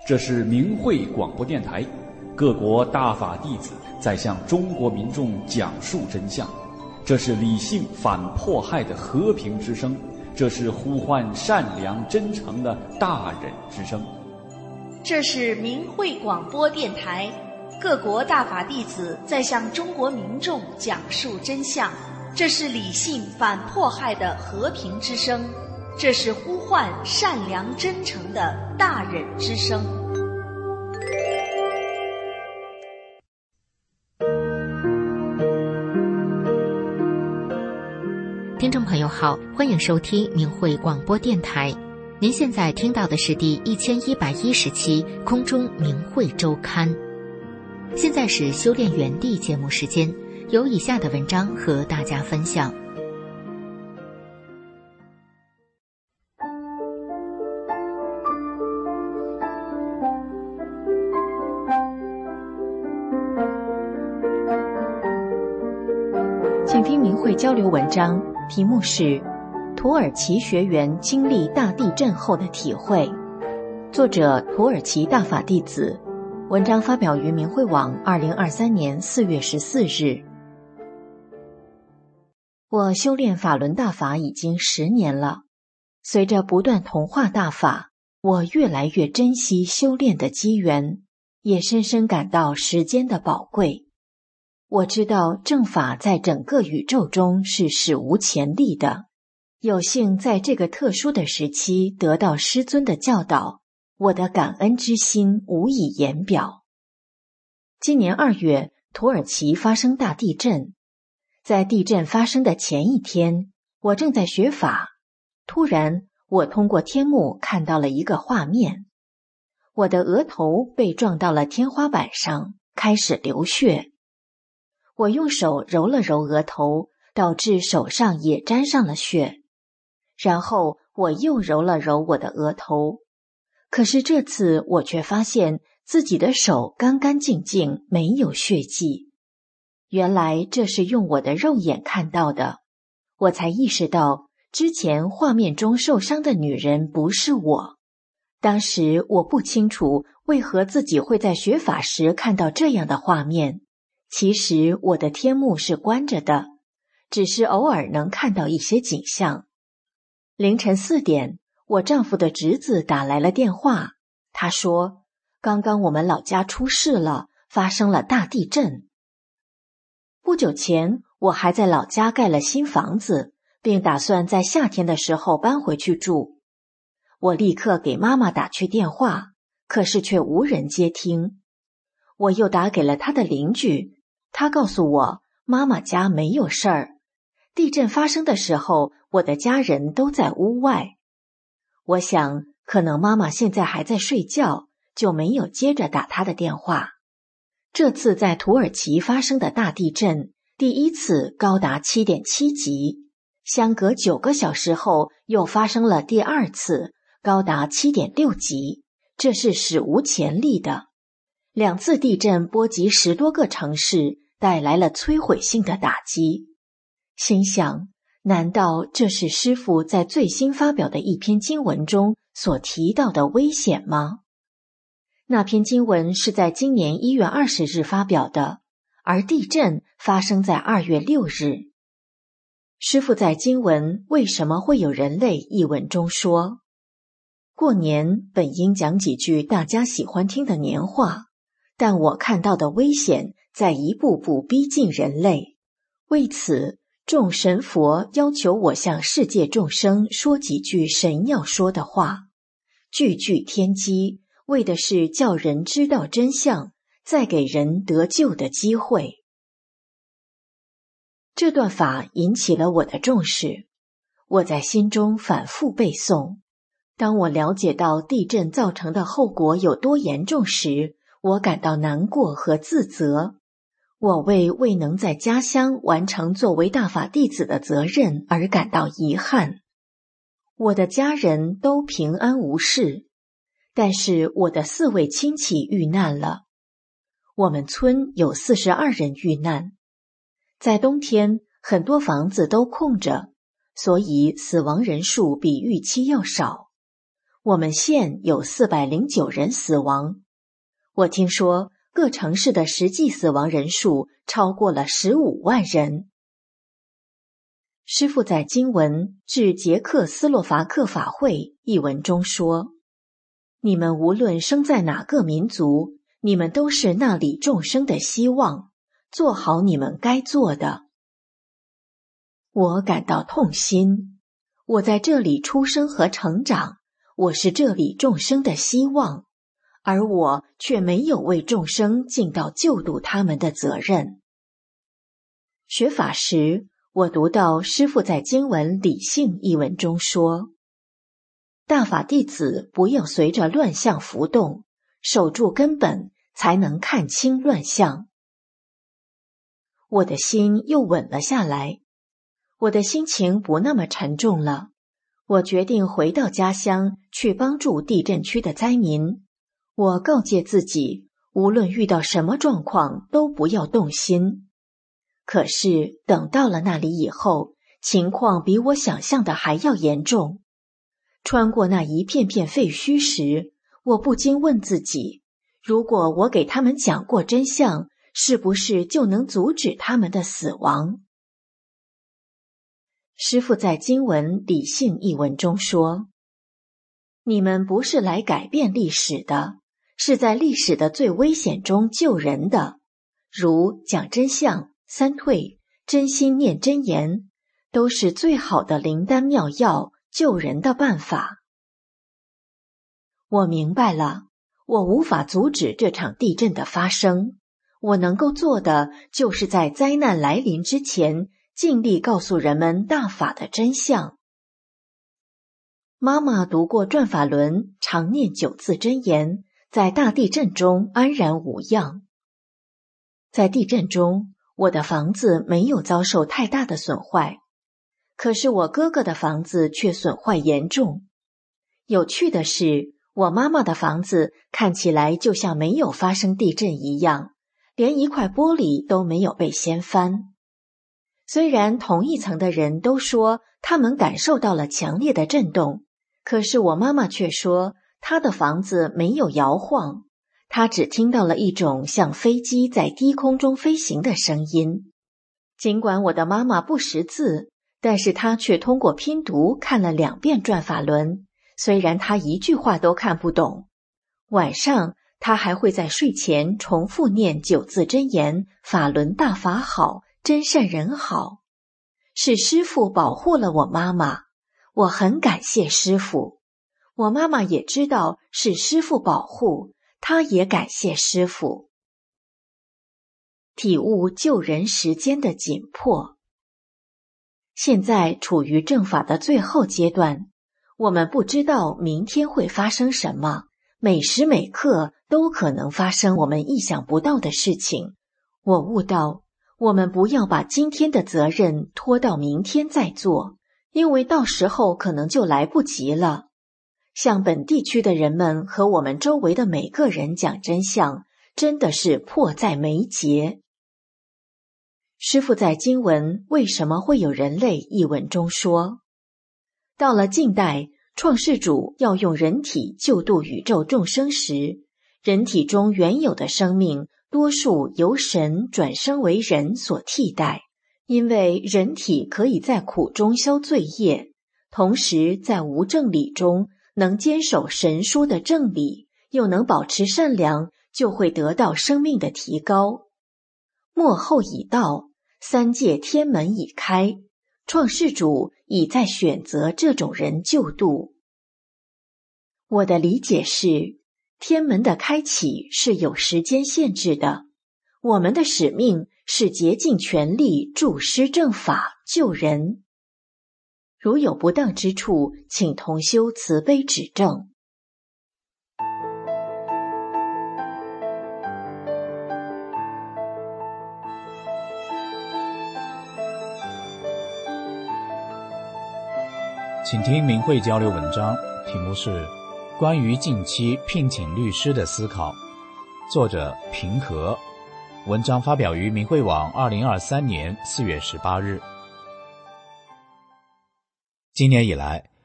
这是明慧广播电台，各国大法弟子在向中国民众讲述真相。这是理性反迫害的和平之声，这是呼唤善良真诚的大忍之声。 这是明慧广播电台，各国大法弟子在向中国民众讲述真相。这是理性反迫害的和平之声，这是呼唤善良真诚的大忍之声。 听众朋友好，欢迎收听明慧广播电台。您现在听到的是第1110期空中明慧周刊。现在是修炼园地节目时间，有以下的文章和大家分享。 请听明慧交流文章，题目是土耳其学员经历大地震后的体会，作者土耳其大法弟子，文章发表于明慧网2023年4月14日。我修炼法轮大法已经10年了，随着不断同化大法，我越来越珍惜修炼的机缘，也深深感到时间的宝贵。我知道正法在整个宇宙中是史无前例的，有幸在这个特殊的时期得到师尊的教导，我的感恩之心无以言表。今年2月，土耳其发生大地震。在地震发生的前一天，我正在学法，突然我通过天幕看到了一个画面，我的额头被撞到了天花板上，开始流血。我用手揉了揉额头，导致手上也沾上了血。然后我又揉了揉我的额头，可是这次我却发现自己的手干干净净，没有血迹。原来这是用我的肉眼看到的，我才意识到之前画面中受伤的女人不是我。当时我不清楚为何自己会在学法时看到这样的画面，其实我的天幕是关着的，只是偶尔能看到一些景象。凌晨4点，我丈夫的侄子打来了电话，他说，刚刚我们老家出事了，发生了大地震。不久前，我还在老家盖了新房子，并打算在夏天的时候搬回去住。我立刻给妈妈打去电话，可是却无人接听。我又打给了他的邻居，他告诉我，妈妈家没有事儿。地震发生的时候，我的家人都在屋外。我想，可能妈妈现在还在睡觉，就没有接着打她的电话。这次在土耳其发生的大地震，第一次高达 7.7 级，相隔9个小时后又发生了第二次，高达 7.6 级，这是史无前例的。2次地震波及10多个城市，带来了摧毁性的打击。心想，难道这是师父在最新发表的一篇经文中所提到的危险吗？那篇经文是在今年1月20日发表的，而地震发生在2月6日。师父在经文为什么会有人类一文中说，过年本应讲几句大家喜欢听的年话，但我看到的危险在一步步逼近人类，为此众神佛要求我向世界众生说几句神要说的话，句句天机，为的是叫人知道真相，再给人得救的机会。这段法引起了我的重视，我在心中反复背诵。当我了解到地震造成的后果有多严重时，我感到难过和自责。我为未能在家乡完成作为大法弟子的责任而感到遗憾。我的家人都平安无事，但是我的4位亲戚遇难了。我们村有42人遇难。在冬天，很多房子都空着，所以死亡人数比预期要少。 我们县有409人死亡。我听说各城市的实际死亡人数超过了15万人。师父在经文致捷克斯洛伐克法会一文中说，你们无论生在哪个民族，你们都是那里众生的希望，做好你们该做的。我感到痛心，我在这里出生和成长，我是这里众生的希望，而我却没有为众生尽到救度他们的责任。学法时，我读到师父在经文理性一文中说，大法弟子不要随着乱象浮动，守住根本，才能看清乱象。我的心又稳了下来，我的心情不那么沉重了。我决定回到家乡去帮助地震区的灾民。我告诫自己，无论遇到什么状况，都不要动心。可是等到了那里以后，情况比我想象的还要严重。穿过那一片片废墟时，我不禁问自己，如果我给他们讲过真相，是不是就能阻止他们的死亡？师父在经文理性一文中说，你们不是来改变历史的，是在历史的最危险中救人的，如讲真相、三退、真心念真言，都是最好的灵丹妙药，救人的办法。我明白了，我无法阻止这场地震的发生，我能够做的就是在灾难来临之前，尽力告诉人们大法的真相。妈妈读过转法轮，常念9字真言，在大地震中安然无恙。在地震中，我的房子没有遭受太大的损坏，可是我哥哥的房子却损坏严重。有趣的是，我妈妈的房子看起来就像没有发生地震一样，连一块玻璃都没有被掀翻。虽然同一层的人都说他们感受到了强烈的震动，可是我妈妈却说她的房子没有摇晃，她只听到了一种像飞机在低空中飞行的声音。尽管我的妈妈不识字，但是她却通过拼读看了2遍转法轮，虽然她一句话都看不懂。晚上她还会在睡前重复念9字真言，法轮大法好，真善人好。是师父保护了我妈妈，我很感谢师父。我妈妈也知道是师父保护，她也感谢师父。体悟救人时间的紧迫。现在处于正法的最后阶段，我们不知道明天会发生什么，每时每刻都可能发生我们意想不到的事情。我悟到，我们不要把今天的责任拖到明天再做，因为到时候可能就来不及了。向本地区的人们和我们周围的每个人讲真相，真的是迫在眉睫。师父在经文为什么会有人类一文中说，到了近代，创世主要用人体救度宇宙众生时，人体中原有的生命多数由神转生为人所替代，因为人体可以在苦中消罪业，同时在无正理中能坚守神说的正理，又能保持善良，就会得到生命的提高。末后已到，3界天门已开，创世主已在选择这种人救度。我的理解是，天门的开启是有时间限制的，我们的使命是竭尽全力助施正法救人。如有不当之处，请同修慈悲指正。 请听明慧交流文章，题目是关于近期聘请律师的思考，作者平和，文章发表于明慧网2023年4月18日。今年以来，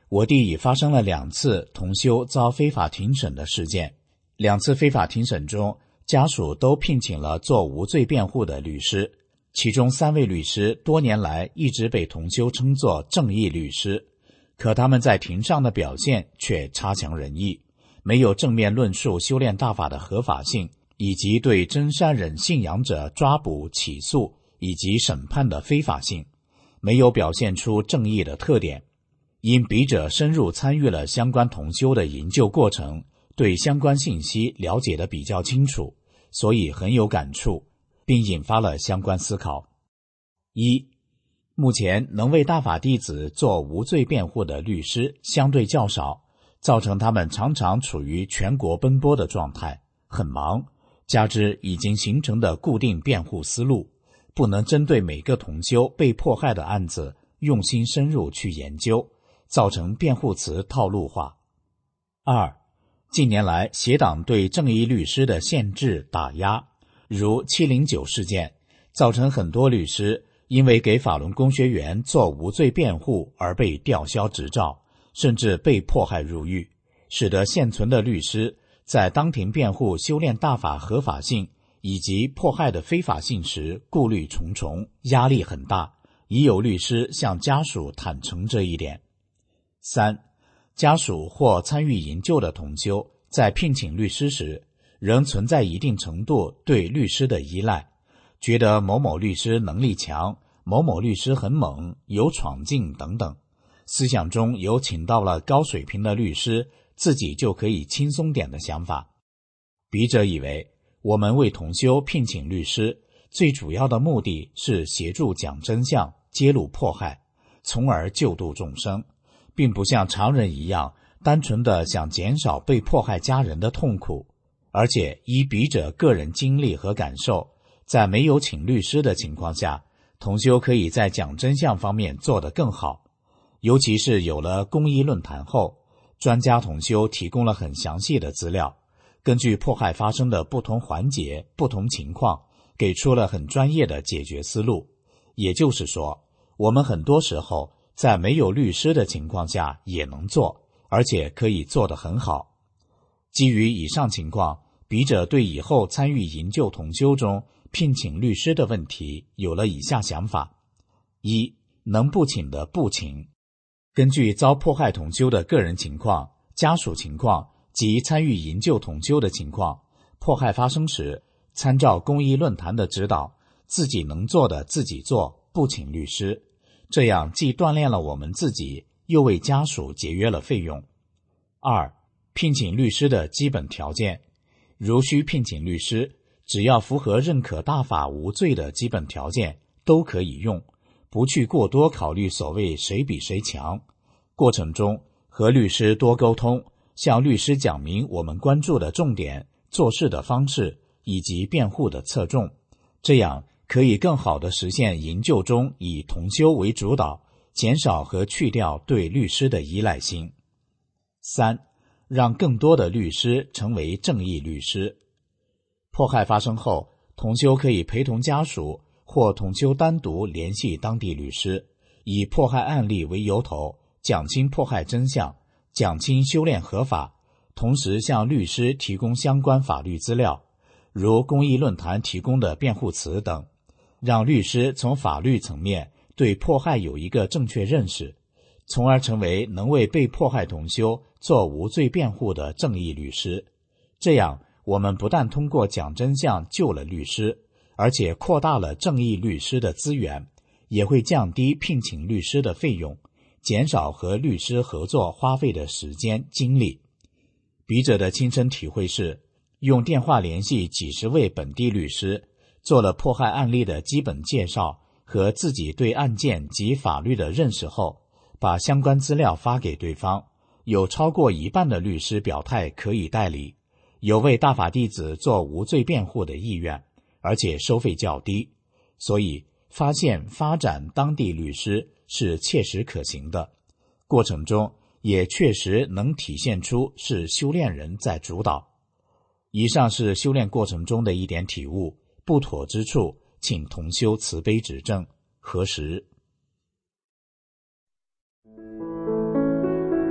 我地已发生了2次同修遭非法庭审的事件，2次非法庭审中，家属都聘请了做无罪辩护的律师，其中3位律师多年来一直被同修称作正义律师，可他们在庭上的表现却差强人意，没有正面论述修炼大法的合法性，以及对真善忍信仰者抓捕、起诉以及审判的非法性，没有表现出正义的特点。因笔者深入参与了相关同修的营救过程，对相关信息了解得比较清楚，所以很有感触，并引发了相关思考。1、目前能为大法弟子做无罪辩护的律师相对较少，造成他们常常处于全国奔波的状态，很忙，加之已经形成的固定辩护思路，不能针对每个同修被迫害的案子用心深入去研究，造成辩护词套路化。2、近年来邪党对正义律师的限制打压，如709事件，造成很多律师因为给法轮功学员做无罪辩护而被吊销执照，甚至被迫害入狱，使得现存的律师在当庭辩护修炼大法合法性以及迫害的非法性时顾虑重重，压力很大，已有律师向家属坦诚这一点。3、家属或参与营救的同修在聘请律师时，仍存在一定程度对律师的依赖，觉得某某律师能力强，某某律师很猛，有闯劲等等，思想中有请到了高水平的律师，自己就可以轻松点的想法。笔者以为，我们为同修聘请律师，最主要的目的是协助讲真相，揭露迫害，从而救度众生，并不像常人一样单纯的想减少被迫害家人的痛苦。而且依笔者个人经历和感受，在没有请律师的情况下，同修可以在讲真相方面做得更好。尤其是有了公益论坛后，专家同修提供了很详细的资料，根据迫害发生的不同环节、不同情况，给出了很专业的解决思路。也就是说，我们很多时候在没有律师的情况下也能做，而且可以做得很好。基于以上情况，笔者对以后参与营救同修中聘请律师的问题有了以下想法。1、能不请的不请。根据遭迫害同修的个人情况、家属情况及参与营救同修的情况，迫害发生时，参照公益论坛的指导，自己能做的自己做，不请律师。这样既锻炼了我们自己，又为家属节约了费用。2、聘请律师的基本条件。如需聘请律师，只要符合认可大法无罪的基本条件，都可以用，不去过多考虑所谓谁比谁强。过程中和律师多沟通，向律师讲明我们关注的重点、做事的方式以及辩护的侧重，这样可以更好地实现营救中以同修为主导，减少和去掉对律师的依赖性。3、让更多的律师成为正义律师。迫害发生后，同修可以陪同家属或同修单独联系当地律师，以迫害案例为由头，讲清迫害真相，讲清修炼合法，同时向律师提供相关法律资料，如公益论坛提供的辩护词等，让律师从法律层面对迫害有一个正确认识，从而成为能为被迫害同修做无罪辩护的正义律师。这样，我们不但通过讲真相救了律师，而且扩大了正义律师的资源，也会降低聘请律师的费用，减少和律师合作花费的时间精力。笔者的亲身体会是，用电话联系几十位本地律师，做了迫害案例的基本介绍和自己对案件及法律的认识后，把相关资料发给对方，有超过一半的律师表态可以代理，有为大法弟子做无罪辩护的意愿，而且收费较低，所以发现发展当地律师是切实可行的，过程中也确实能体现出是修炼人在主导。以上是修炼过程中的一点体悟，不妥之处请同修慈悲指正，核实。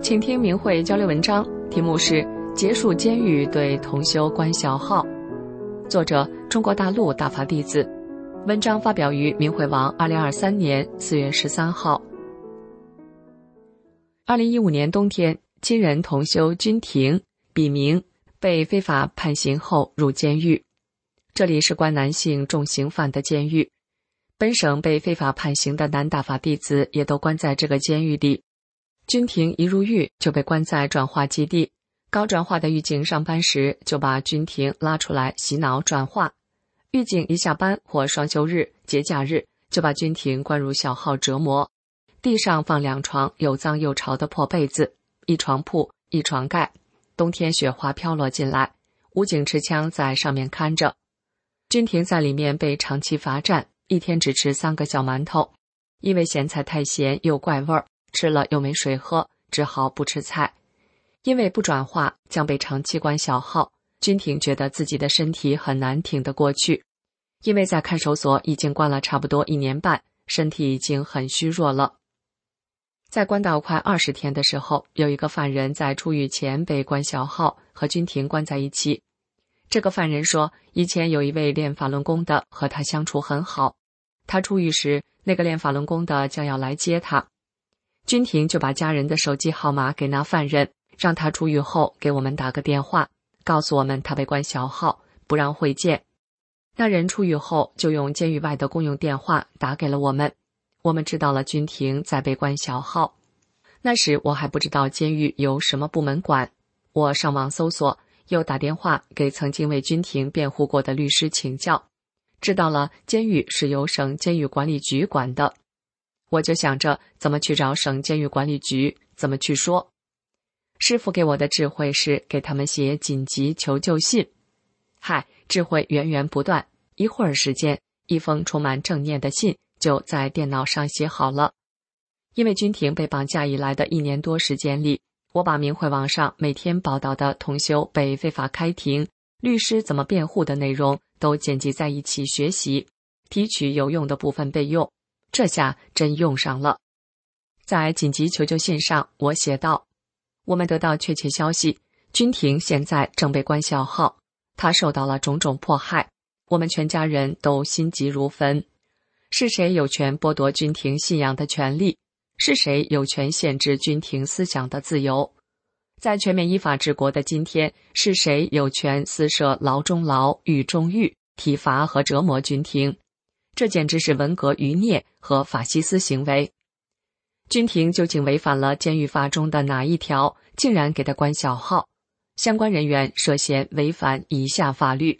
请听明慧交流文章，题目是结束监狱对同修关小号，作者中国大陆大法弟子，文章发表于明慧网2023年4月13号。2015年冬天，亲人同修君婷笔名被非法判刑后入监狱，这里是关男性重刑犯的监狱，本省被非法判刑的男大法弟子也都关在这个监狱里。君婷一入狱就被关在转化基地，搞转化的狱警上班时就把君婷拉出来洗脑转化，狱警一下班或双休日、节假日就把君婷关入小号折磨。地上放2床又脏又潮的破被子，一床铺一床盖，冬天雪花飘落进来，武警持枪在上面看着。君婷在里面被长期罚站，一天只吃3个小馒头，因为咸菜太咸又怪味儿，吃了又没水喝，只好不吃菜。因为不转化将被长期关小号，君婷觉得自己的身体很难挺得过去，因为在看守所已经关了差不多1年半，身体已经很虚弱了。在关到快20天的时候，有一个犯人在出狱前被关小号，和君婷关在一起。这个犯人说，以前有一位练法轮功的和他相处很好，他出狱时，那个练法轮功的将要来接他，君婷就把家人的手机号码给那犯人，让他出狱后给我们打个电话，告诉我们他被关小号，不让会见。那人出狱后就用监狱外的公用电话打给了我们，我们知道了君婷在被关小号。那时我还不知道监狱由什么部门管，我上网搜索，又打电话给曾经为君婷辩护过的律师请教，知道了监狱是由省监狱管理局管的。我就想着怎么去找省监狱管理局，怎么去说。师父给我的智慧是给他们写紧急求救信。智慧源源不断，一会儿时间，一封充满正念的信就在电脑上写好了。因为君婷被绑架以来的1年多时间里，我把明慧网上每天报道的同修被非法开庭、律师怎么辩护的内容都剪辑在一起学习，提取有用的部分备用，这下真用上了。在紧急求救信上，我写道：我们得到确切消息，君婷现在正被关小号，她受到了种种迫害，我们全家人都心急如焚。是谁有权剥夺君婷信仰的权利？是谁有权限制君婷思想的自由？在全面依法治国的今天，是谁有权私设牢中牢、狱中狱，体罚和折磨君婷？这简直是文革余孽和法西斯行为。君婷究竟违反了监狱法中的哪一条，竟然给他关小号？相关人员涉嫌违反以下法律：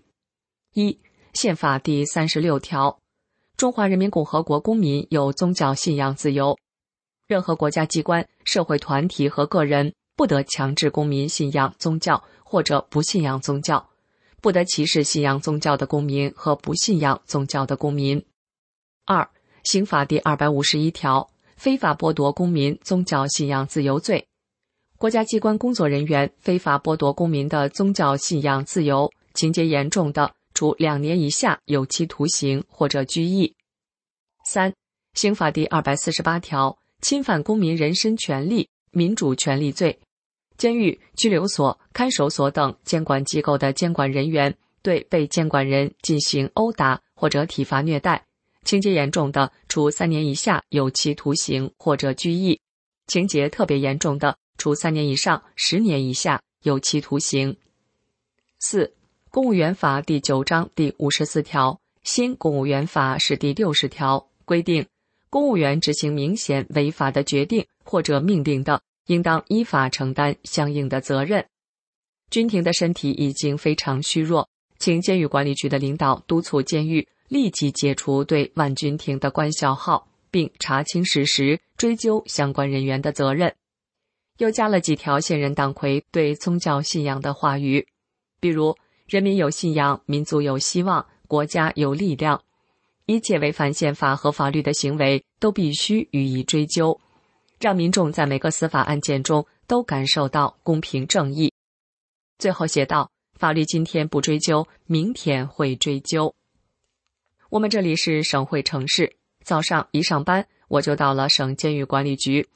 1. 宪法第36条，中华人民共和国公民有宗教信仰自由，任何国家机关、社会团体和个人不得强制公民信仰宗教或者不信仰宗教，不得歧视信仰宗教的公民和不信仰宗教的公民。 2. 刑法第251条，非法剥夺公民宗教信仰自由罪，国家机关工作人员非法剥夺公民的宗教信仰自由，情节严重的，处2年以下有期徒刑或者拘役。 3. 刑法第248条，侵犯公民人身权利、民主权利罪，监狱、拘留所、看守所等监管机构的监管人员对被监管人进行殴打或者体罚虐待，情节严重的，处3年以下有期徒刑或者拘役，情节特别严重的，处3年以上10年以下有期徒刑。 4. 公务员法第9章第54条，新公务员法是第60条，规定公务员执行明显违法的决定或者命令的，应当依法承担相应的责任。君婷的身体已经非常虚弱，请监狱管理局的领导督促监狱立即解除对万君婷的关小号，并查清事实，追究相关人员的责任。又加了几条现任党魁对宗教信仰的话语，比如人民有信仰，民族有希望，国家有力量，一切违反宪法和法律的行为都必须予以追究，让民众在每个司法案件中都感受到公平正义。最后写道，法律今天不追究，明天会追究。我们这里是省会城市，早上一上班我就到了省监狱管理局，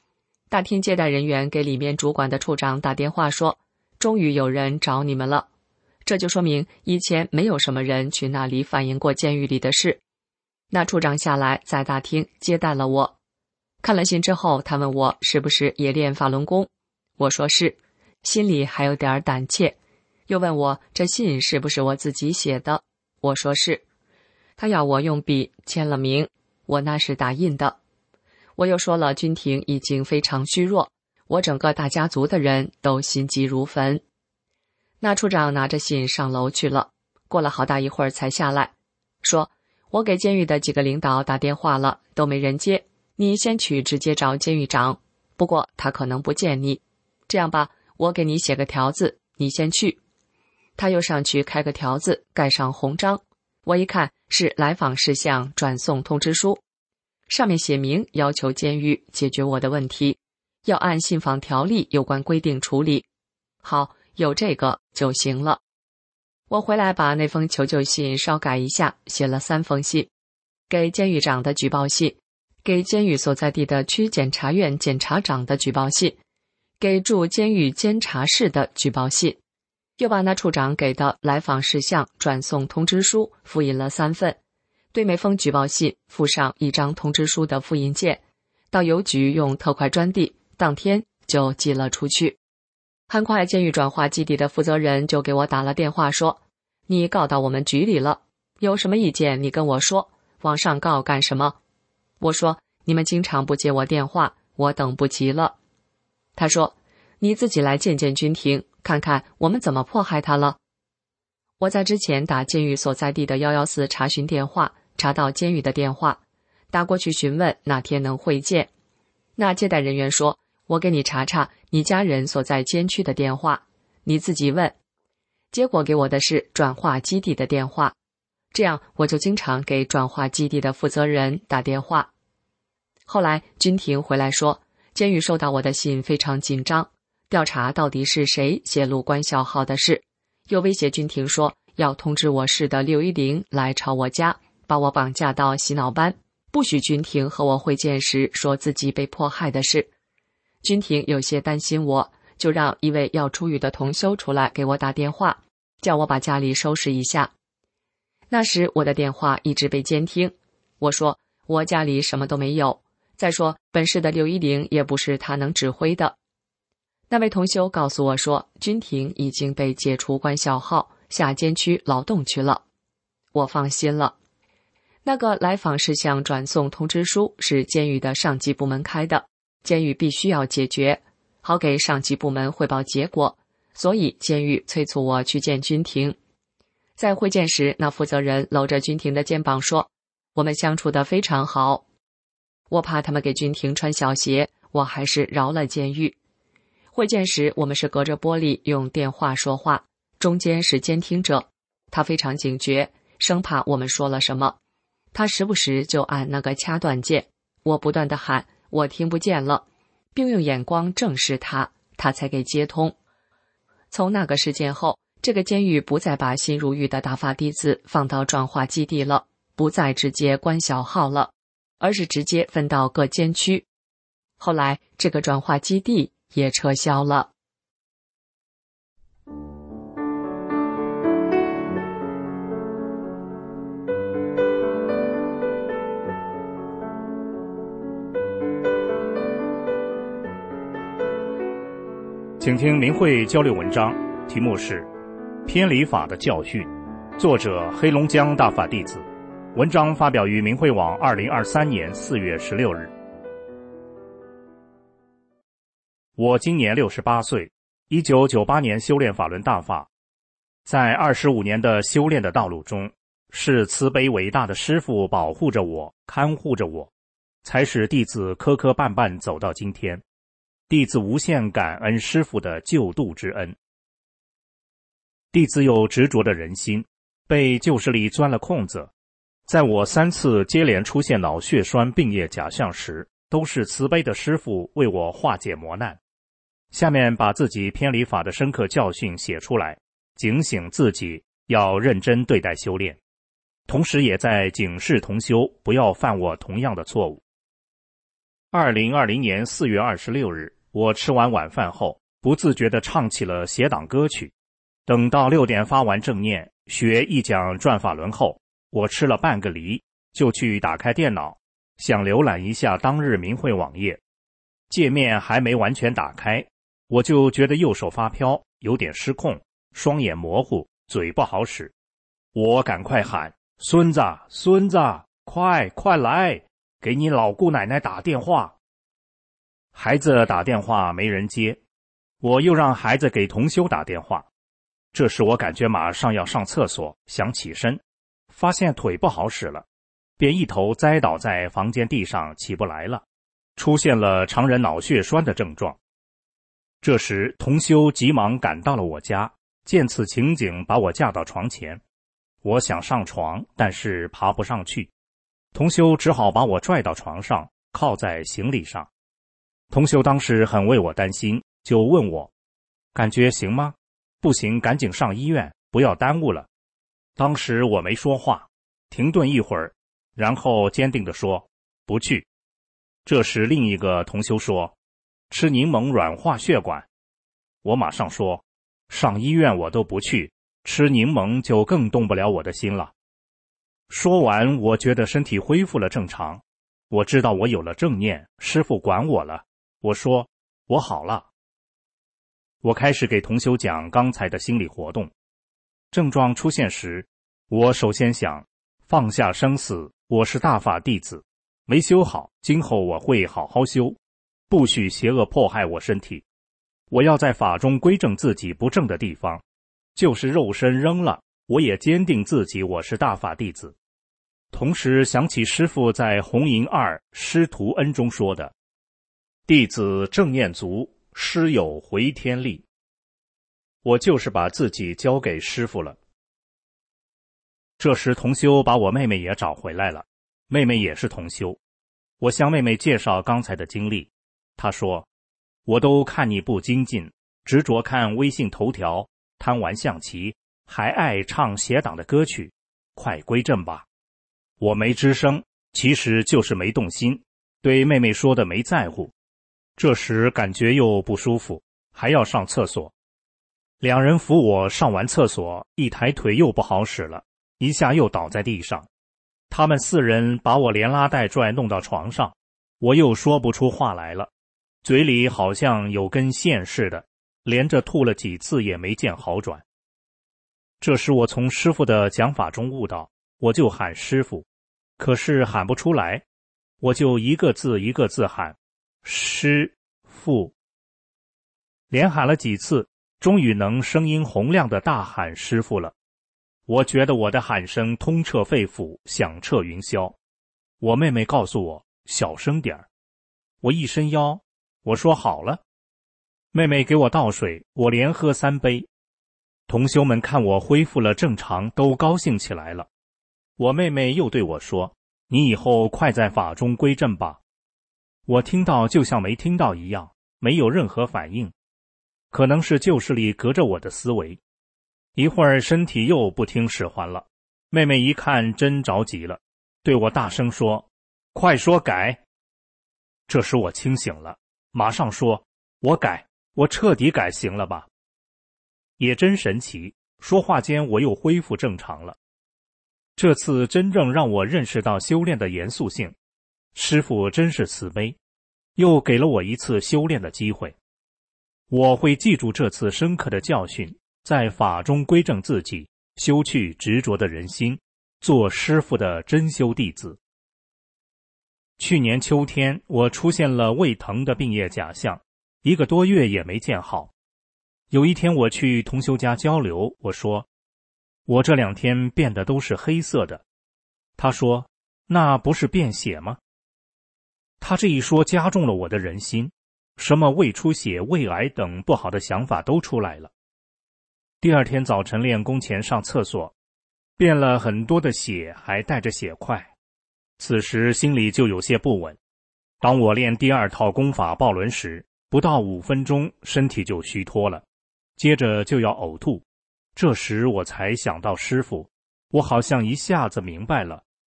大厅接待人员给里面主管的处长打电话说，终于有人找你们了。这就说明以前没有什么人去那里反映过监狱里的事。那处长下来在大厅接待了我。看了信之后，他问我是不是也练法轮功，我说是，心里还有点胆怯。又问我这信是不是我自己写的，我说是。他要我用笔签了名，我那是打印的。我又说了军庭已经非常虚弱，我整个大家族的人都心急如焚。那处长拿着信上楼去了，过了好大一会儿才下来，说我给监狱的几个领导打电话了，都没人接，你先去直接找监狱长，不过他可能不见你。这样吧，我给你写个条子，你先去。他又上去开个条子，盖上红章，我一看是来访事项转送通知书，上面写明要求监狱解决我的问题，要按信访条例有关规定处理。好，有这个就行了。我回来把那封求救信稍改一下，写了3封信，给监狱长的举报信，给监狱所在地的区检察院检察长的举报信，给驻监狱监察室的举报信，又把那处长给的来访事项转送通知书复印了3份，对每封举报信附上1张通知书的复印件，到邮局用特快专递，当天就寄了出去。很快监狱转化基地的负责人就给我打了电话说，你告到我们局里了，有什么意见你跟我说，往上告干什么？我说你们经常不接我电话，我等不及了。他说你自己来见见军庭，看看我们怎么迫害他了。我在之前打监狱所在地的114查询电话，查到监狱的电话，打过去询问哪天能会见。那接待人员说，我给你查查你家人所在监区的电话，你自己问。结果给我的是转化基地的电话，这样我就经常给转化基地的负责人打电话。后来军庭回来说，监狱收到我的信非常紧张，调查到底是谁泄露关小号的事，又威胁军庭说要通知我市的610来抄我家，把我绑架到洗脑班，不许军庭和我会见时说自己被迫害的事。军庭有些担心我，就让一位要出狱的同修出来给我打电话，叫我把家里收拾一下。那时我的电话一直被监听，我说我家里什么都没有，再说本市的610也不是他能指挥的。那位同修告诉我说，军庭已经被解除关小号，下监区劳动去了。我放心了。那个来访事项转送通知书是监狱的上级部门开的，监狱必须要解决，好给上级部门汇报结果，所以监狱催促我去见军庭。在会见时，那负责人搂着军庭的肩膀说，我们相处得非常好。我怕他们给军庭穿小鞋，我还是饶了监狱。会见时我们是隔着玻璃用电话说话，中间是监听者，他非常警觉，生怕我们说了什么，他时不时就按那个掐断键，我不断地喊我听不见了，并用眼光正视他，他才给接通。从那个事件后，这个监狱不再把新入狱的大法弟子放到转化基地了，不再直接关小号了，而是直接分到各监区。后来这个转化基地也撤销了。 请听明慧交流文章，题目是偏离法的教训，作者黑龙江大法弟子，文章发表于明慧网2023年4月16日。我今年68岁，1998年修炼法轮大法，在25年的修炼的道路中，是慈悲伟大的师父保护着我，看护着我，才使弟子磕磕绊绊走到今天。弟子无限感恩师父的救度之恩。弟子有执着的人心，被旧势力钻了空子。在我3次接连出现脑血栓病液假象时，都是慈悲的师父为我化解磨难。下面把自己偏离法的深刻教训写出来，警醒自己要认真对待修炼，同时也在警示同修不要犯我同样的错误。 2020年4月26日，我吃完晚饭后，不自觉地唱起了邪党歌曲。等到6点发完正念，学一讲转法轮后，我吃了半个梨，就去打开电脑，想浏览一下当日明会网页。界面还没完全打开，我就觉得右手发飘，有点失控，双眼模糊，嘴不好使。我赶快喊：孙子，孙子，快来，给你老姑奶奶打电话。孩子打电话没人接，我又让孩子给同修打电话。这时我感觉马上要上厕所，想起身，发现腿不好使了，便一头栽倒在房间地上，起不来了，出现了常人脑血栓的症状。这时同修急忙赶到了我家，见此情景，把我架到床前。我想上床，但是爬不上去，同修只好把我拽到床上，靠在行李上。同修当时很为我担心，就问我感觉行吗？不行赶紧上医院，不要耽误了。当时我没说话，停顿一会儿，然后坚定地说不去。这时另一个同修说吃柠檬软化血管。我马上说上医院我都不去，吃柠檬就更动不了我的心了。说完，我觉得身体恢复了正常，我知道我有了正念，师父管我了。我说我好了。我开始给同修讲刚才的心理活动。症状出现时，我首先想放下生死，我是大法弟子，没修好，今后我会好好修，不许邪恶迫害我身体。我要在法中归正自己不正的地方，就是肉身扔了，我也坚定自己我是大法弟子。同时想起师父在红银2师徒恩中说的，弟子正念足，师有回天力。我就是把自己交给师父了。这时同修把我妹妹也找回来了，妹妹也是同修。我向妹妹介绍刚才的经历，她说我都看你不精进，执着看微信头条，贪玩象棋，还爱唱邪党的歌曲，快归正吧。我没吱声，其实就是没动心，对妹妹说的没在乎。这时感觉又不舒服，还要上厕所。两人扶我上完厕所，一抬腿又不好使了，一下又倒在地上。他们4人把我连拉带拽弄到床上，我又说不出话来了，嘴里好像有根线似的，连着吐了几次也没见好转。这时我从师父的讲法中悟到，我就喊师父，可是喊不出来，我就一个字一个字喊师父，连喊了几次，终于能声音洪亮地大喊师父了。我觉得我的喊声通彻肺腑，响彻云霄。我妹妹告诉我小声点儿，我一伸腰，我说好了。妹妹给我倒水，我连喝3杯。同修们看我恢复了正常，都高兴起来了。我妹妹又对我说，你以后快在法中归正吧。我听到就像没听到一样，没有任何反应，可能是旧势力隔着我的思维。一会儿身体又不听使唤了，妹妹一看真着急了，对我大声说，快说改。这时我清醒了，马上说，我改，我彻底改，行了吧？也真神奇，说话间我又恢复正常了。这次真正让我认识到修炼的严肃性，师父真是慈悲，又给了我一次修炼的机会。我会记住这次深刻的教训，在法中归正自己，修去执着的人心，做师父的真修弟子。去年秋天，我出现了胃疼的病业假象，1个多月也没见好。有一天我去同修家交流，我说我这2天变得都是黑色的。他说那不是便血吗？他这一说加重了我的人心，什么胃出血、胃癌等不好的想法都出来了。第2天早晨练功前上厕所，变了很多的血，还带着血块。此时心里就有些不稳。当我练第2套功法抱轮时，不到5分钟身体就虚脱了，接着就要呕吐。这时我才想到师父，我好像一下子明白了，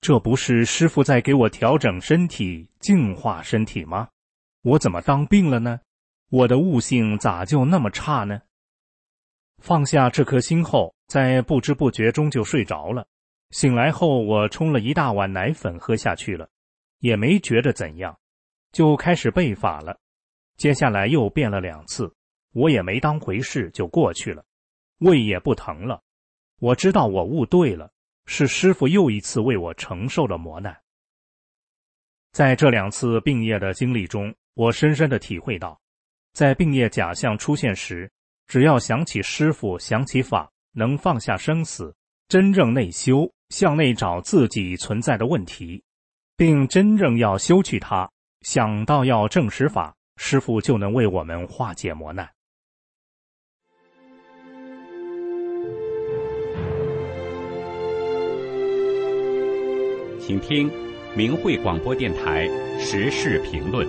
这不是师父在给我调整身体、净化身体吗？我怎么当病了呢？我的悟性咋就那么差呢？放下这颗心后，在不知不觉中就睡着了。醒来后，我冲了一大碗奶粉喝下去了，也没觉得怎样，就开始背法了。接下来又变了2次，我也没当回事，就过去了，胃也不疼了。我知道我悟对了，是师父又一次为我承受了磨难。在这2次病业的经历中，我深深地体会到，在病业假象出现时，只要想起师父，想起法，能放下生死，真正内修，向内找自己存在的问题，并真正要修去它，想到要证实法，师父就能为我们化解磨难。 请听明慧广播电台时事评论。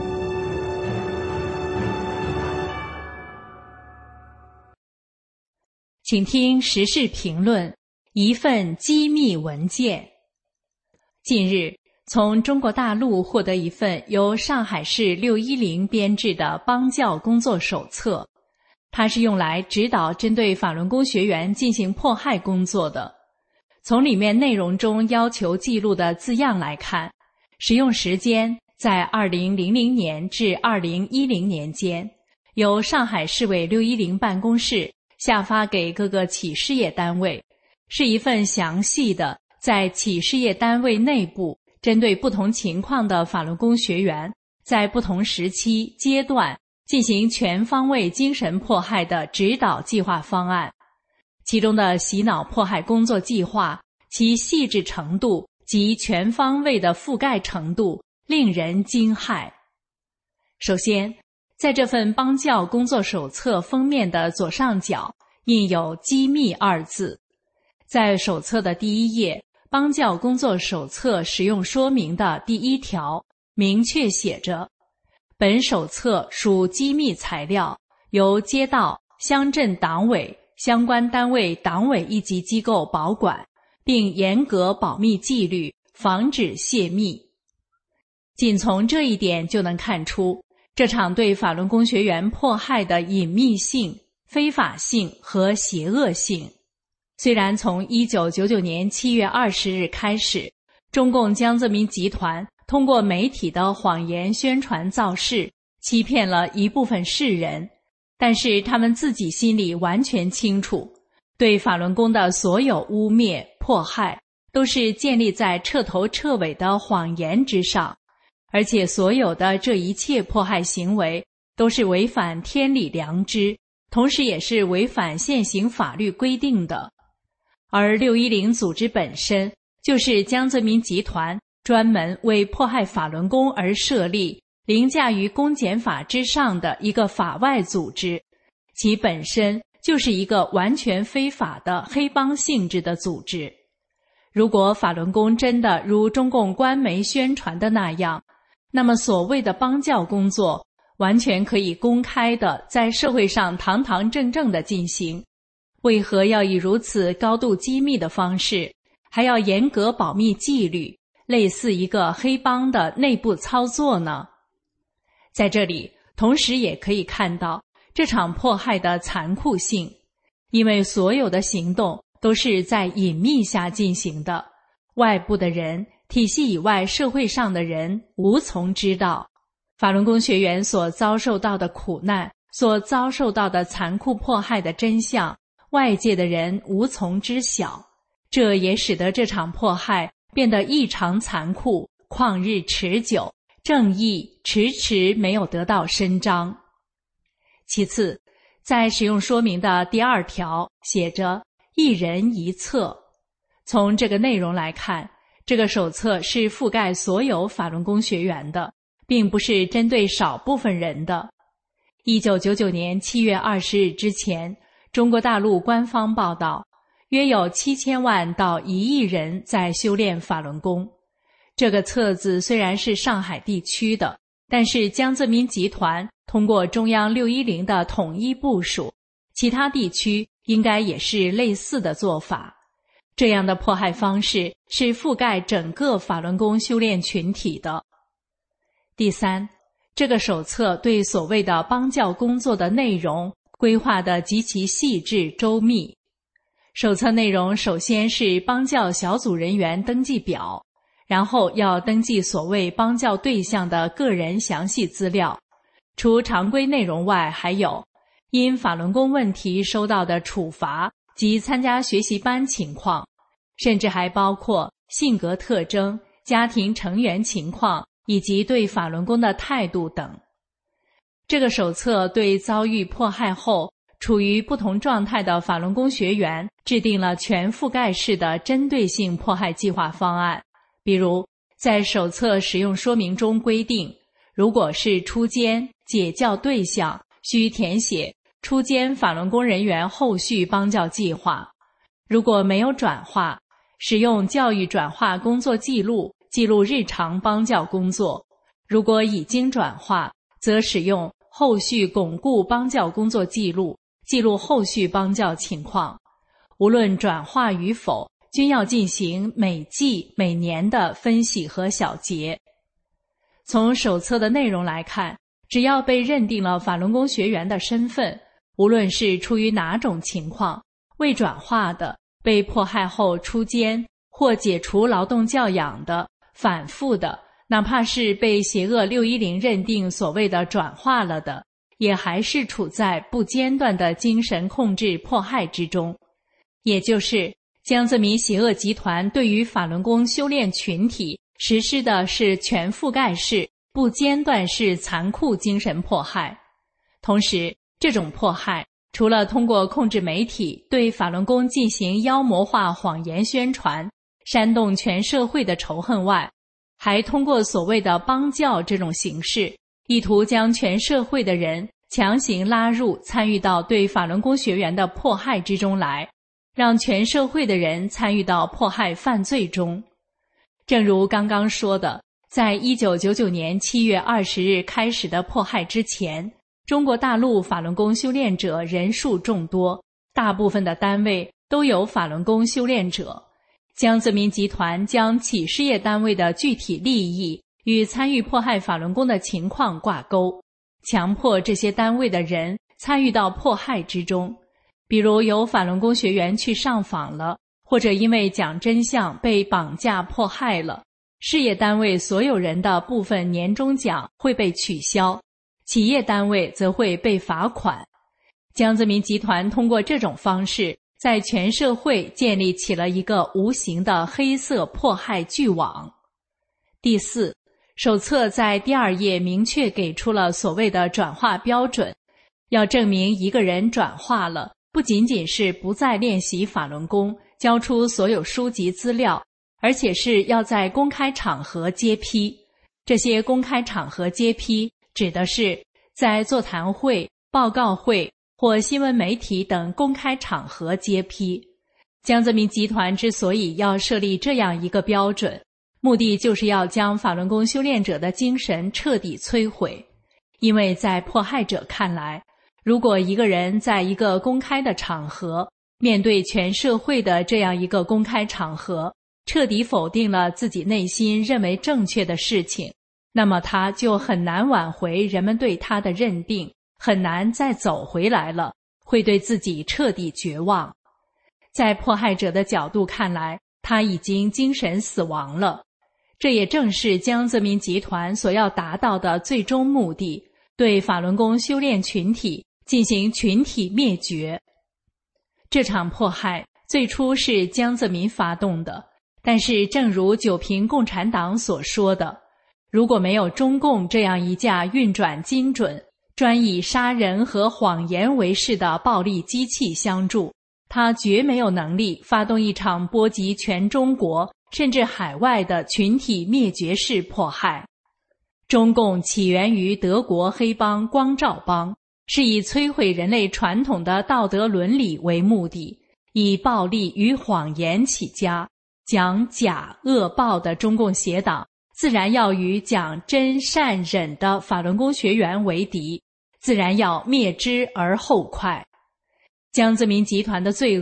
请听时事评论，一份机密文件。近日，从中国大陆获得一份由上海市610编制的邦教工作手册，它是用来指导针对法轮功学员进行迫害工作的。从里面内容中要求记录的字样来看，使用时间在2000年至2010年间，由上海市委610办公室下发给各个企事业单位，是一份详细的在企事业单位内部针对不同情况的法轮功学员，在不同时期阶段进行全方位精神迫害的指导计划方案。其中的洗脑迫害工作计划，其细致程度及全方位的覆盖程度令人惊骇。首先，在这份邦教工作手册封面的左上角印有机密2字。在手册的第1页，邦教工作手册使用说明的第1条明确写着，本手册属机密材料，由街道、乡镇党委、相关单位党委一级机构保管，并严格保密纪律，防止泄密。仅从这一点就能看出，这场对法轮功学员迫害的隐秘性、非法性和邪恶性。虽然从1999年7月20日开始，中共江泽民集团通过媒体的谎言宣传造势，欺骗了一部分世人，但是他们自己心里完全清楚，对法轮功的所有污蔑、迫害，都是建立在彻头彻尾的谎言之上，而且所有的这一切迫害行为都是违反天理良知，同时也是违反现行法律规定的。而610组织本身就是江泽民集团专门为迫害法轮功而设立，凌驾于公检法之上的一个法外组织，其本身就是一个完全非法的黑帮性质的组织。如果法轮功真的如中共官媒宣传的那样，那么所谓的邦教工作完全可以公开的在社会上堂堂正正的进行，为何要以如此高度机密的方式，还要严格保密纪律，类似一个黑帮的内部操作呢？在这里，同时也可以看到这场迫害的残酷性，因为所有的行动都是在隐秘下进行的，外部的人、体系以外社会上的人无从知道。法轮功学员所遭受到的苦难，所遭受到的残酷迫害的真相，外界的人无从知晓，这也使得这场迫害变得异常残酷，旷日持久，正义迟迟没有得到伸张。其次，在使用说明的第2条写着一人一册。从这个内容来看，这个手册是覆盖所有法轮功学员的，并不是针对少部分人的。1999年7月20日之前，中国大陆官方报道，约有7000万到1亿人在修炼法轮功。这个册子虽然是上海地区的，但是江泽民集团通过中央610的统一部署，其他地区应该也是类似的做法。 这样的迫害方式是覆盖整个法轮功修炼群体的。第三，这个手册对所谓的帮教工作的内容规划得极其细致周密。手册内容首先是帮教小组人员登记表，然后要登记所谓帮教对象的个人详细资料。除常规内容外，还有因法轮功问题收到的处罚及参加学习班情况，甚至还包括性格特征、家庭成员情况以及对法轮功的态度等。这个手册对遭遇迫害后处于不同状态的法轮功学员制定了全覆盖式的针对性迫害计划方案。比如在手册使用说明中规定，如果是出监解教对象，需填写出监法轮功人员后续帮教计划。如果没有转化，使用教育转化工作记录记录日常帮教工作。如果已经转化，则使用后续巩固帮教工作记录记录后续帮教情况。无论转化与否，均要进行每季每年的分析和小结。从手册的内容来看，只要被认定了法轮功学员的身份，无论是出于哪种情况，未转化的、被迫害后出监或解除劳动教养的、反复的，哪怕是被邪恶610认定所谓的转化了的，也还是处在不间断的精神控制迫害之中。也就是江泽民邪恶集团对于法轮功修炼群体实施的是全覆盖式、不间断式残酷精神迫害。同时，这种迫害除了通过控制媒体对法轮功进行妖魔化谎言宣传，煽动全社会的仇恨外，还通过所谓的帮教这种形式，意图将全社会的人强行拉入参与到对法轮功学员的迫害之中来，让全社会的人参与到迫害犯罪中。正如刚刚说的，在1999年7月20日开始的迫害之前，中国大陆法轮功修炼者人数众多，大部分的单位都有法轮功修炼者。江泽民集团将企事业单位的具体利益与参与迫害法轮功的情况挂钩，强迫这些单位的人参与到迫害之中。比如有法轮功学员去上访了，或者因为讲真相被绑架迫害了，事业单位所有人的部分年终奖会被取消，企业单位则会被罚款。江泽民集团通过这种方式，在全社会建立起了一个无形的黑色迫害巨网。第四，手册在第2页明确给出了所谓的转化标准，要证明一个人转化了，不仅仅是不再练习法轮功，交出所有书籍资料，而且是要在公开场合揭批。这些公开场合揭批指的是在座谈会、报告会或新闻媒体等公开场合揭批。江泽民集团之所以要设立这样一个标准，目的就是要将法轮功修炼者的精神彻底摧毁。因为在迫害者看来，如果一个人在一个公开的场合，面对全社会的这样一个公开场合，彻底否定了自己内心认为正确的事情，那么他就很难挽回人们对他的认定，很难再走回来了，会对自己彻底绝望。在迫害者的角度看来，他已经精神死亡了。这也正是江泽民集团所要达到的最终目的，对法轮功修炼群体进行群体灭绝。这场迫害最初是江泽民发动的，但是正如九平共产党所说的，如果没有中共这样一架运转精准、专以杀人和谎言为事的暴力机器相助，他绝没有能力发动一场波及全中国甚至海外的群体灭绝式迫害。中共起源于德国黑帮光照帮，是以摧毁人类传统的道德伦理为目的，以暴力与谎言起家，讲假恶暴的中共邪党自然要与讲真善忍的法轮功学员为敌，自然要灭之而后快。江泽民集团的罪恶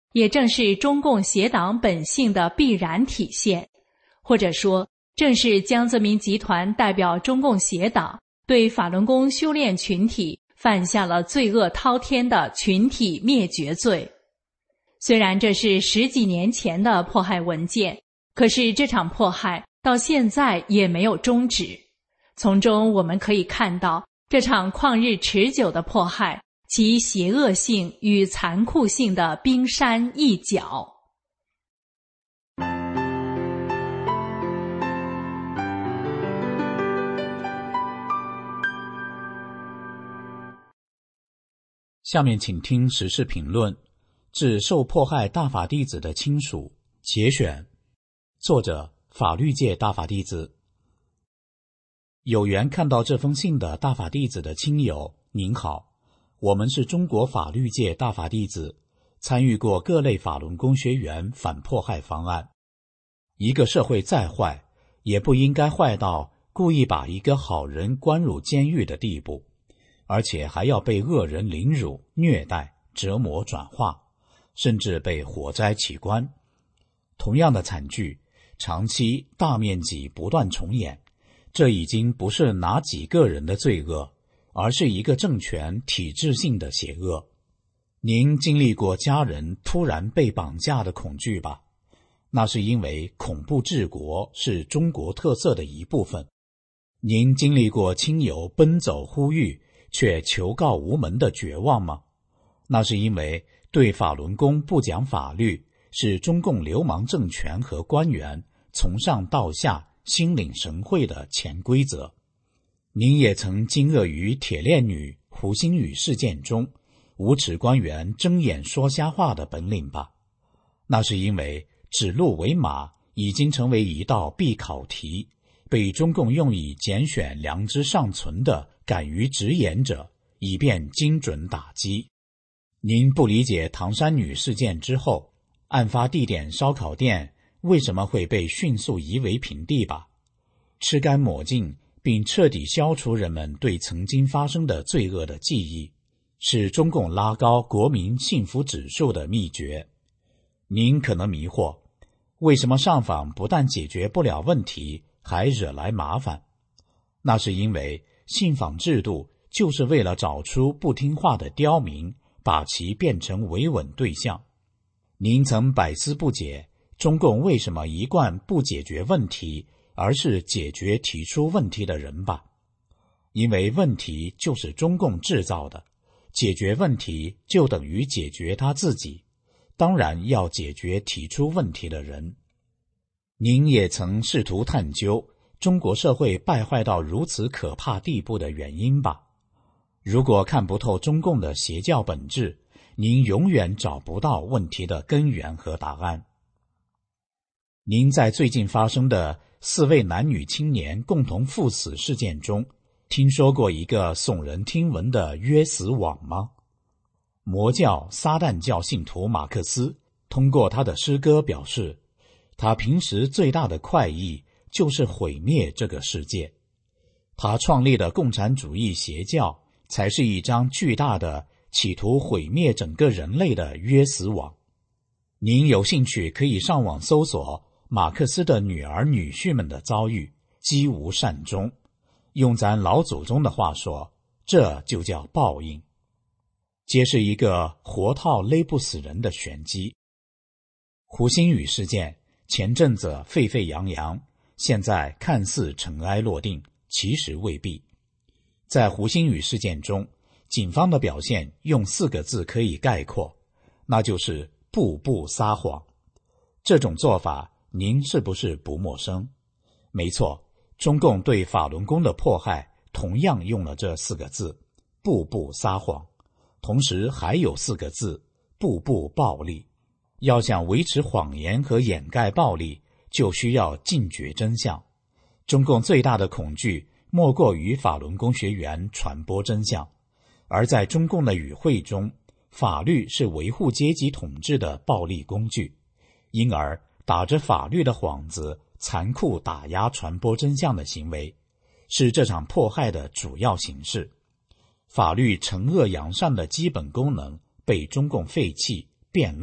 也正是中共邪党本性的必然体现，或者说，正是江泽民集团代表中共邪党对法轮功修炼群体犯下了罪恶滔天的群体灭绝罪。虽然这是10几年前的迫害文件，可是这场迫害到现在也没有终止。从中我们可以看到，这场旷日持久的迫害其邪恶性与残酷性的冰山一角。 下面请听时事评论，致受迫害大法弟子的亲属节选，作者法律界大法弟子。有缘看到这封信的大法弟子的亲友，您好，我们是中国法律界大法弟子，参与过各类法轮功学员反迫害方案。一个社会再坏，也不应该坏到故意把一个好人关入监狱的地步，而且还要被恶人凌辱、虐待、折磨、转化，甚至被火灾起关。同样的惨剧，长期大面积不断重演，这已经不是哪几个人的罪恶，而是一个政权体制性的邪恶。您经历过家人突然被绑架的恐惧吧？那是因为恐怖治国是中国特色的一部分。您经历过亲友奔走呼吁却求告无门的绝望吗？那是因为对法轮功不讲法律是中共流氓政权和官员从上到下心领神会的潜规则。您也曾惊愕于铁链女胡鑫宇事件中无耻官员睁眼说瞎话的本领吧？那是因为指鹿为马已经成为一道必考题，被中共用以拣选良知尚存的敢于直言者，以便精准打击。您不理解唐山女事件之后，案发地点烧烤店为什么会被迅速夷为平地吧？吃干抹净并彻底消除人们对曾经发生的罪恶的记忆，是中共拉高国民幸福指数的秘诀。您可能迷惑，为什么上访不但解决不了问题，还惹来麻烦？那是因为信访制度就是为了找出不听话的刁民，把其变成维稳对象。您曾百思不解，中共为什么一贯不解决问题，而是解决提出问题的人吧？因为问题就是中共制造的，解决问题就等于解决他自己，当然要解决提出问题的人。您也曾试图探究中国社会败坏到如此可怕地步的原因吧？如果看不透中共的邪教本质，您永远找不到问题的根源和答案。您在最近发生的4位男女青年共同赴死事件中，听说过一个耸人听闻的约死网吗？魔教撒旦教信徒马克思通过他的诗歌表示，他平时最大的快意就是毁灭这个世界。他创立的共产主义邪教才是一张巨大的企图毁灭整个人类的约死网。您有兴趣可以上网搜索马克思的女儿女婿们的遭遇，几无善终。用咱老祖宗的话说，这就叫报应，皆是一个活套勒不死人的玄机。胡鑫宇事件前阵子沸沸扬扬，现在看似尘埃落定，其实未必。在胡鑫宇事件中，警方的表现用4个字可以概括，那就是步步撒谎。这种做法您是不是不陌生？没错，中共对法轮功的迫害同样用了这4个字，步步撒谎，同时还有4个字，步步暴力。要想维持谎言和掩盖暴力，就需要禁绝真相。中共最大的恐惧莫过于法轮功学员传播真相，而在中共的语汇中，法律是维护阶级统治的暴力工具，因而打着法律的幌子残酷打压传播真相的行为，是这场迫害的主要形式。法律惩恶扬善的基本功能被中共废弃、变乱、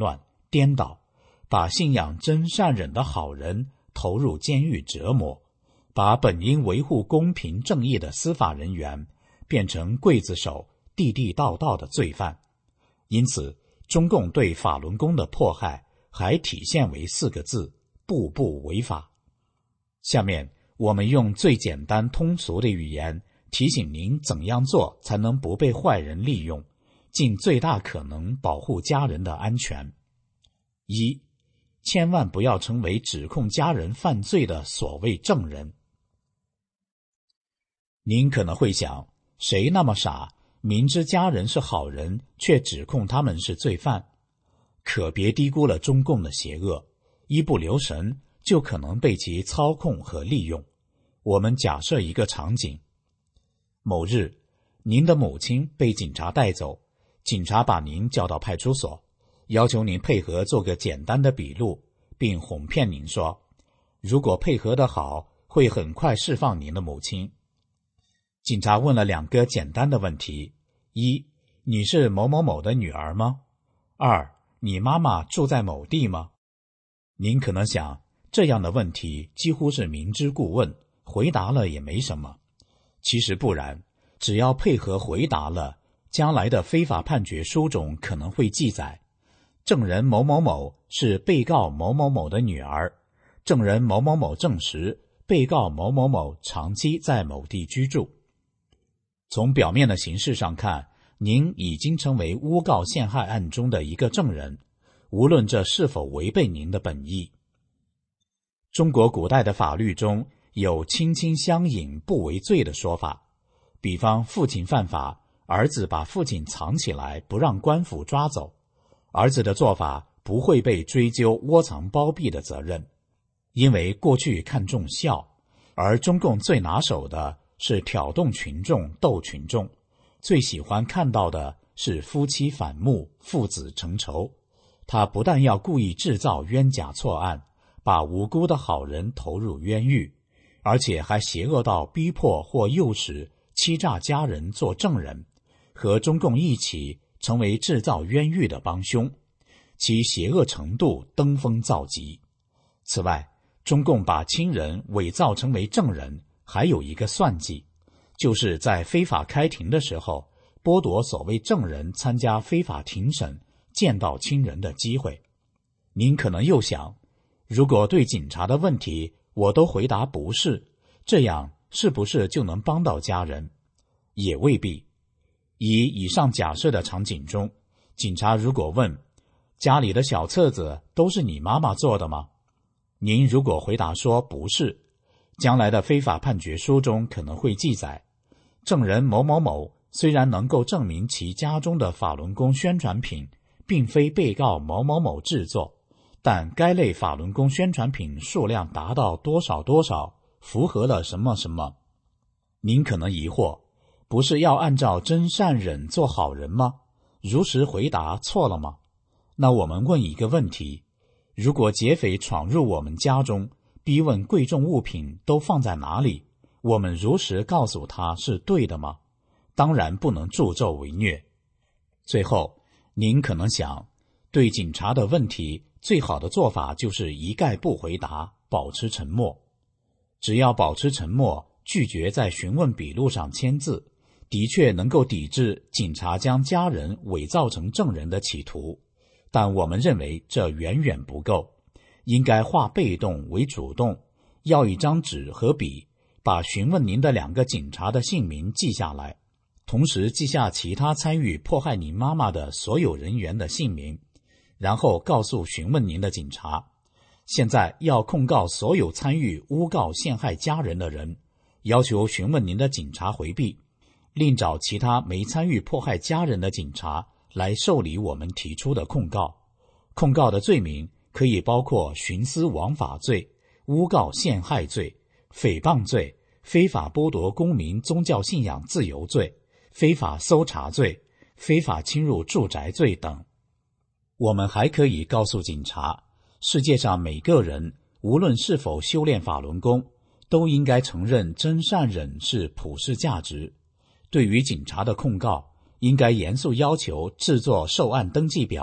颠倒，把信仰真善忍的好人投入监狱折磨，把本应维护公平正义的司法人员变成刽子手、地地道道的罪犯。因此，中共对法轮功的迫害还体现为4个字：步步违法。下面我们用最简单通俗的语言提醒您怎样做才能不被坏人利用，尽最大可能保护家人的安全。1. 千万不要成为指控家人犯罪的所谓证人。您可能会想，谁那么傻，明知家人是好人，却指控他们是罪犯？可别低估了中共的邪恶，一不留神就可能被其操控和利用。我们假设一个场景，某日，您的母亲被警察带走，警察把您叫到派出所，要求您配合做个简单的笔录，并哄骗您说，如果配合得好，会很快释放您的母亲。警察问了2个简单的问题： 1. 你是某某某的女儿吗？ 2. 你妈妈住在某地吗？您可能想，这样的问题几乎是明知故问，回答了也没什么。其实不然，只要配合回答了，将来的非法判决书中可能会记载，证人某某某是被告某某某的女儿，证人某某某证实被告某某某长期在某地居住。从表面的形式上看，您已经成为诬告陷害案中的一个证人，无论这是否违背您的本意。中国古代的法律中有亲亲相引不为罪的说法，比方父亲犯法，儿子把父亲藏起来不让官府抓走，儿子的做法不会被追究窝藏包庇的责任，因为过去看重孝，而中共最拿手的是挑动群众斗群众，最喜欢看到的是夫妻反目、父子成仇。他不但要故意制造冤假错案，把无辜的好人投入冤狱，而且还邪恶到逼迫或诱使、欺诈家人做证人，和中共一起成为制造冤狱的帮凶，其邪恶程度登峰造极。此外，中共把亲人伪造成为证人，还有一个算计，就是在非法开庭的时候，剥夺所谓证人参加非法庭审、见到亲人的机会。您可能又想，如果对警察的问题我都回答不是，这样是不是就能帮到家人？也未必。以上假设的场景中，警察如果问，家里的小册子都是你妈妈做的吗？您如果回答说不是，将来的非法判决书中可能会记载，证人某某某虽然能够证明其家中的法轮功宣传品并非被告某某某制作，但该类法轮功宣传品数量达到多少多少，符合了什么什么。您可能疑惑，不是要按照真善忍做好人吗？如实回答错了吗？那我们问一个问题，如果劫匪闯入我们家中，逼问贵重物品都放在哪里，我们如实告诉他是对的吗？当然不能助纣为虐。最后，您可能想，对警察的问题，最好的做法就是一概不回答，保持沉默。只要保持沉默，拒绝在询问笔录上签字，的确能够抵制警察将家人伪造成证人的企图，但我们认为这远远不够，应该化被动为主动，要一张纸和笔，把询问您的2个警察的姓名记下来，同时记下其他参与迫害您妈妈的所有人员的姓名，然后告诉询问您的警察，现在要控告所有参与诬告陷害家人的人，要求询问您的警察回避，另找其他没参与迫害家人的警察来受理我们提出的控告。控告的罪名可以包括徇私枉法罪、诬告陷害罪、诽谤罪、非法剥夺公民宗教信仰自由罪、非法搜查罪、非法侵入住宅罪等。我们还可以告诉警察，世界上每个人无论是否修炼法轮功，都应该承认真善忍是普世价值。对于警察的控告，应该严肃要求制作受案登记表，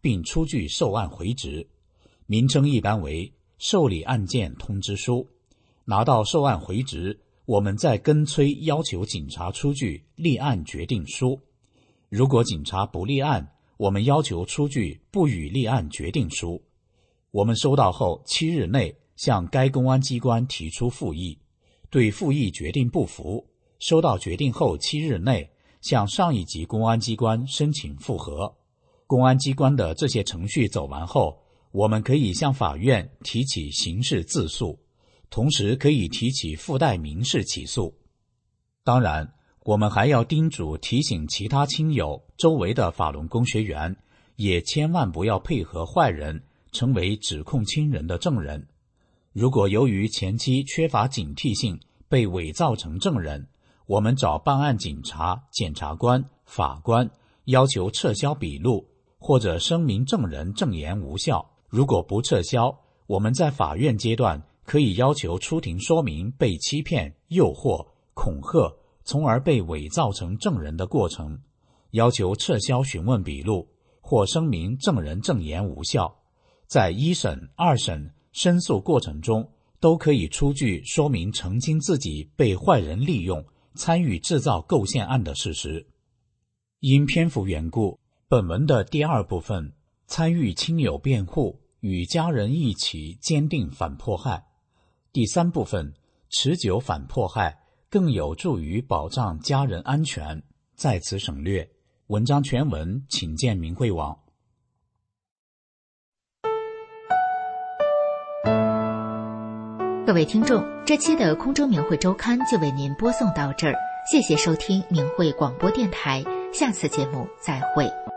并出具受案回执，名称一般为受理案件通知书。拿到受案回执，我们再跟催要求警察出具立案决定书。如果警察不立案，我们要求出具不予立案决定书。我们收到后7日内向该公安机关提出复议，对复议决定不服，收到决定后7日内向上一级公安机关申请复核。公安机关的这些程序走完后，我们可以向法院提起刑事自诉，同时可以提起附带民事起诉。当然，我们还要叮嘱提醒其他亲友、周围的法轮功学员，也千万不要配合坏人成为指控亲人的证人。如果由于前期缺乏警惕性被伪造成证人，我们找办案警察、检察官、法官要求撤销笔录，或者声明证人证言无效。如果不撤销，我们在法院阶段可以要求出庭说明被欺骗、诱惑、恐吓，从而被伪造成证人的过程，要求撤销询问笔录，或声明证人证言无效。在1审、2审申诉过程中，都可以出具说明澄清自己被坏人利用、参与制造构陷案的事实。因篇幅缘故，本文的第2部分参与亲友辩护，与家人一起坚定反迫害。第3部分持久反迫害，更有助于保障家人安全，在此省略。文章全文请见明慧网。 各位听众，这期的空中明慧周刊就为您播送到这儿，谢谢收听明慧广播电台，下次节目再会。